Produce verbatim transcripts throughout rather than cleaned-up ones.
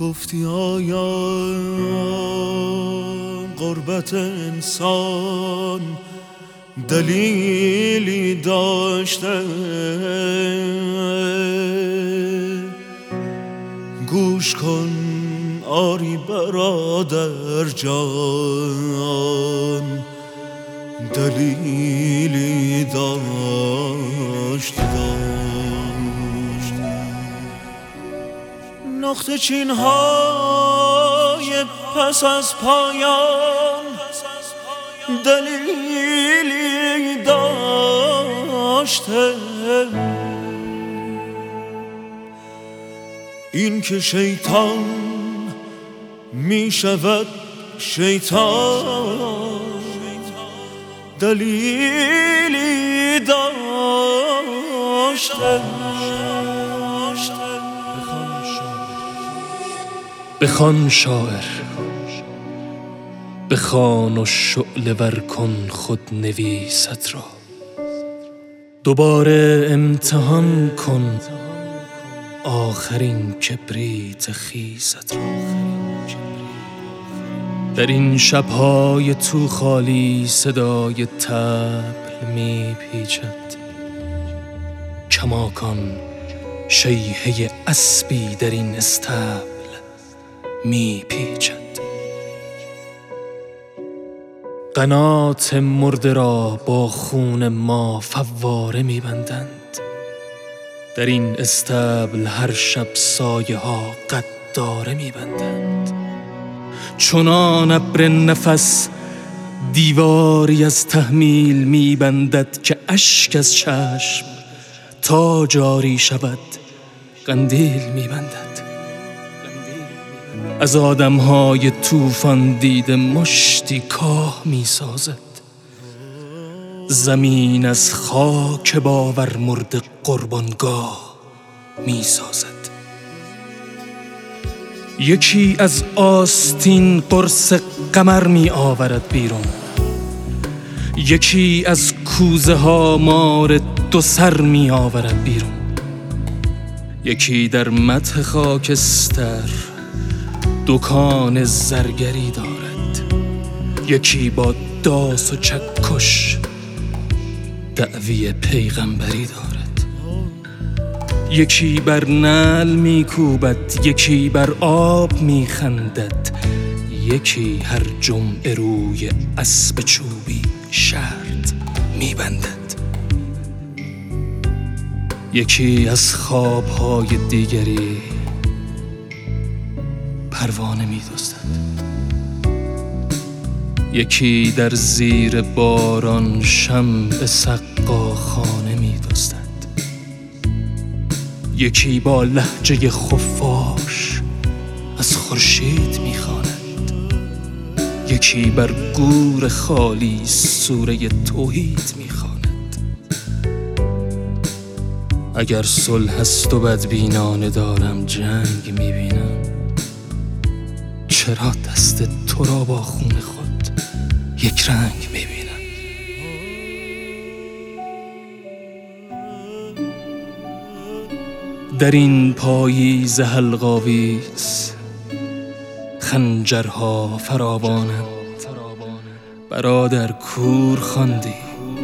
گفتی آیا غربت انسان دلیلی داشته؟ گوش کن آری برادر جان، دلیلی داشت داشت نقطه چین های پس از پایان دلیلی داشته. این که شیطان می شود شیطان دلیلی داشته. بخوان شاعر، بخوان و شعله ور کن خود نویست را. دوباره امتحان کن آخرین کبریت خیست را. در این شب‌های تو خالی صدای طبل می پیچد. کماکان شیهه اسبی در این استبل می پیچد. قنات مرده را با خون ما فواره می بندند. در این استبل هر شب سایه ها قداره می بندند. چنان ابر نفس دیواری از تحمیل می بندد که اشک از چشم تا جاری شود قندیل می بندد. از آدمهای طوفان دیده مشتی کاه می سازد. زمین از خاک باور مرده قربانگاه می سازد. یکی از آستین قرص قمر می آورد بیرون. یکی از کوزه ها مار دو سر می آورد بیرون. یکی در مدح خاکستر دکان زرگری دارد. یکی با داس و چکش دعوی پیغمبری دارد. یکی بر نعل می کوبد، یکی بر آب می خندد. یکی هر جمعه روی اسب چوبی شرط می بندد. یکی از خوابهای دیگری پروانه می دزدد. یکی در زیر باران شمع سقاخانه می دزدد. یکی با لهجه خفاش از خورشید می خواند. یکی بر گور خالی سوره توحید می خواند. اگر صلح است و بدبینانه دارم جنگ می بینم، چرا دست تو را با خون خود یک رنگ می بینم؟ در این پاییز حلق‌آویز خنجرها فراوانند. برادر کور خواندی،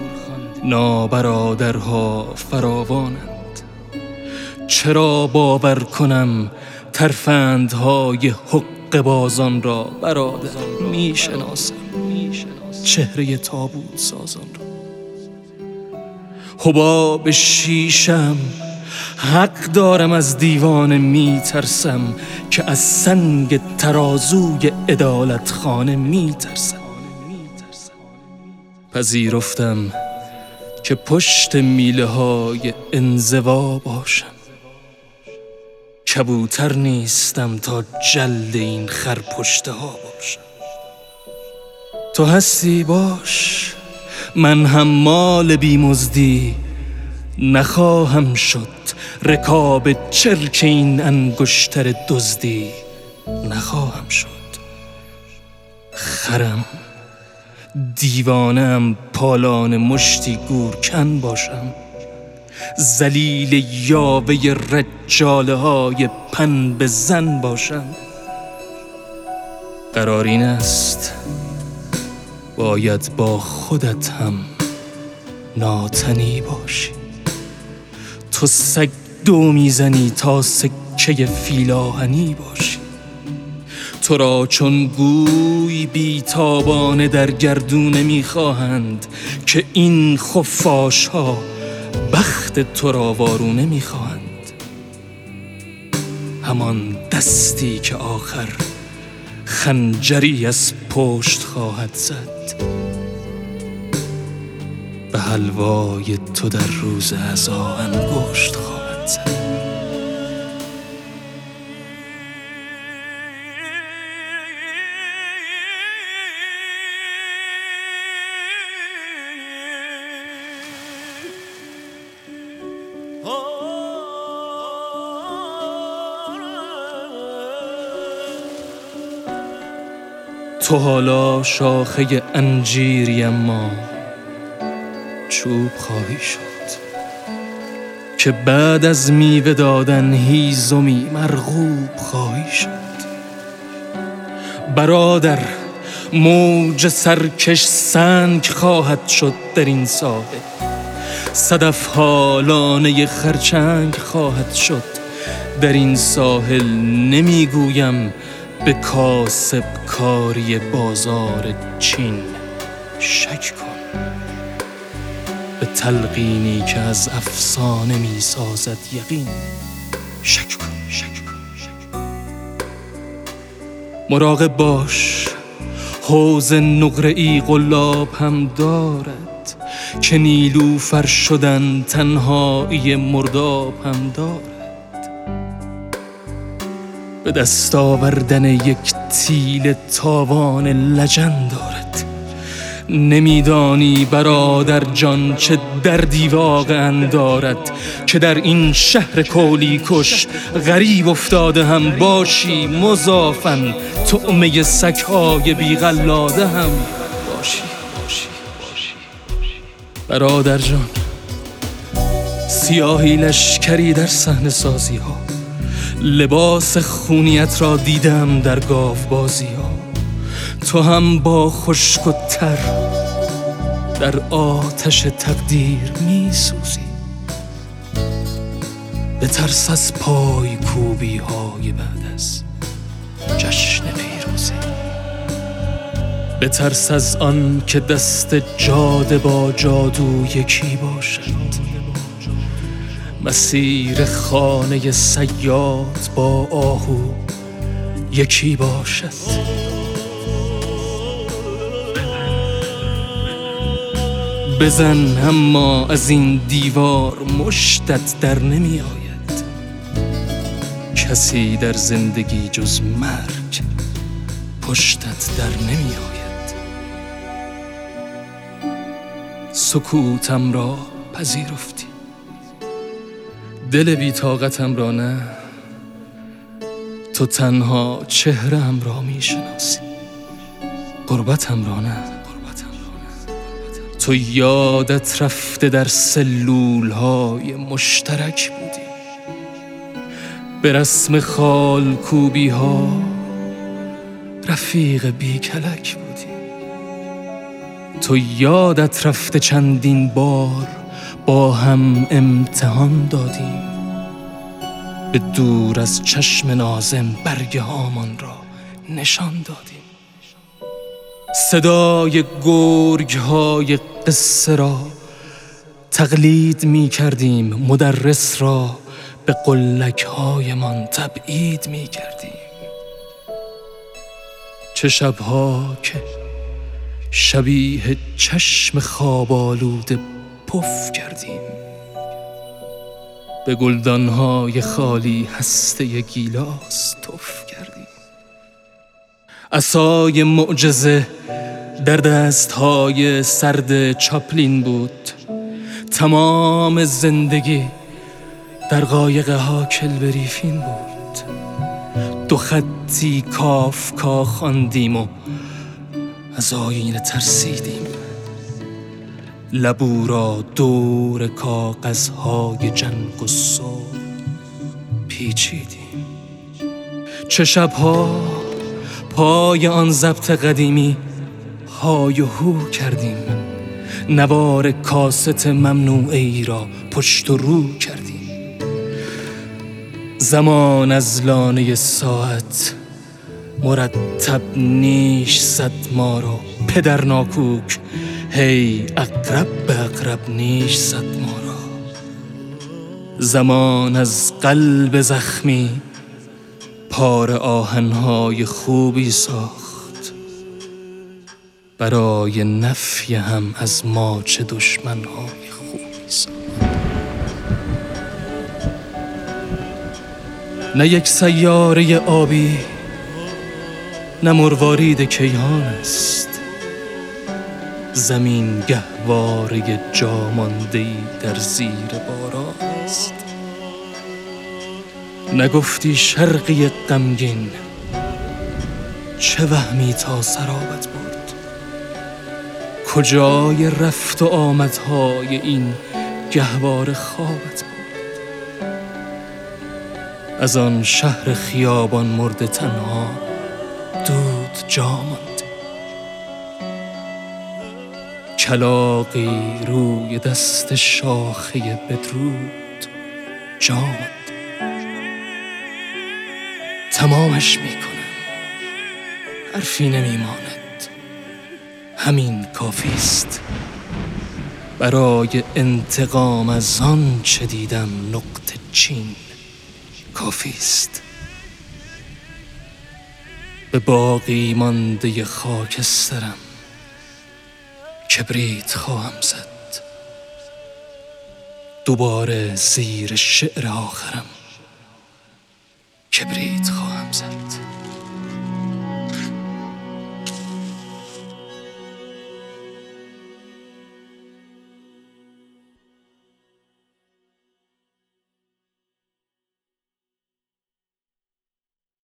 نابرادرها فراوانند. چرا باور کنم ترفندهای حق بازان را؟ برادر می شناسم چهره تابوت سازان را. حباب شیشم حق دارم، از دیوانه می ترسم که از سنگ ترازوی عدالت خانه می ترسم. پذیرفتم که پشت میله های انزوا باشم. کبوتر نیستم تا جلد این خرپشته ها باشم. تو هستی باش، من هم مال بیمزدی نخواهم شد. رکاب چرک این انگشتر دزدی نخواهم شد. خرم دیوانم پالان مشتی گورکن باشم. ذلیل یاوه رجاله های پن به زن باشم. قرار این است باید با خودت هم ناتنی باشی. تو سگ دو میزنی تا سکه فیلاهنی باشی. تو را چون گوی بی تابانه در گردونه میخواهند که این خفاش ها بخت تو را وارونه میخواهند. همان دستی که آخر خنجری از پشت خواهد زد به حلوای تو در روز عزا انگشت خواهد زد. تو حالا شاخه انجیری اما چوب خواهی شد که بعد از میوه دادن هیزمی مرغوب خواهی شد. برادر، موج سرکش سنگ خواهد شد در این ساحل. صدف ها لانه خرچنگ خواهد شد در این ساحل. نمیگویم به کاسب کاری بازار چین شک کن، به تلقینی که از افسانه می سازد یقین شک کن. شک کن. شک کن. مراقب باش، حوض نقره‌ای قلاب هم دارد که نیلوفر شدن تنهایی مرداب هم دارد. به دست آوردن یک تیل تاوان لجن دارد. نمیدانی برادر جان چه دردی واقعا دارد که در این شهر کولی کش غریب افتاده هم باشی، مضافن طعمه سگ‌های بی‌قلاده هم باشی. برادر جان، سیاهی لشکری در صحنه سازی ها، لباس خونیت را دیدم در گاو بازی ها. تو هم با خشک و تر در آتش تقدیر می سوزی. به ترس از پای کوبی های بعد از جشن پیروزی. به ترس از آن که دست جاده با جادو یکی باشد. مسیر خانه صیاد با آهو یکی باشد. بزن اما از این دیوار مشتت در نمی آید. کسی در زندگی جز مرگ پشتت در نمی آید. سکوتم را پذیرفتی، دل بی طاقتم را نه. تو تنها چهره‌ام را می شناسی، غربتم را نه. تو یادت رفته در سلولهای مشترک بودی، به رسم خال کوبی ها رفیق بی کلک بودی. تو یادت رفته چندین بار با هم امتحان دادیم، به دور از چشم ناظم برگ هامان را نشان دادیم. صدای گرگ های قصه را تقلید می کردیم، مدرس را به قلک هایمان تبعید می کردیم. چه شبها که شبیه چشم خواب آلوده پف کردیم، به گلدانهای خالی هسته گیلاس تف کردیم. عصای معجزه در دستهای سرد چاپلین بود، تمام زندگی در قایق ها کلبریفین بود. دو خطی کافکا خواندیم و از آینه ترسیدیم، لبو را دور کاغذهای جنگ و صلح پیچیدیم. چه شبها پای آن ضبط قدیمی های و هو کردیم، نوار کاست ممنوعی را پشت و رو کردیم. زمان از لانه ساعت مرتب نیش زد ما را، پدر ناکوک هی اقرب به اقرب نیش زد ما را. زمان از قلب زخمی پار آهنهای خوبی ساخت، برای نفی هم از ما چه دشمنهای خوبی ساخت. نه یک سیاره آبی، نه مروارید کیهان است، زمین گهواره جا مانده‌ای در زیر باران است. نگفتی شرقی غمگین، چه وهمی تا سرابت برد؟ کجای رفت و آمدهای این گهواره خوابت برد؟ از آن شهر خیابان مرده تنها دود جا ماند، کلاغی روی دست شاخه بدرود جا ماند. تمامش میکنم، حرفی نمیماند، همین کافیست برای انتقام از آن چه دیدم. نقطه چین کافیست. به باقی مانده خاکسترم کبریت خواهم زد، دوباره زیر شعر آخرم کبریت خواهم زد.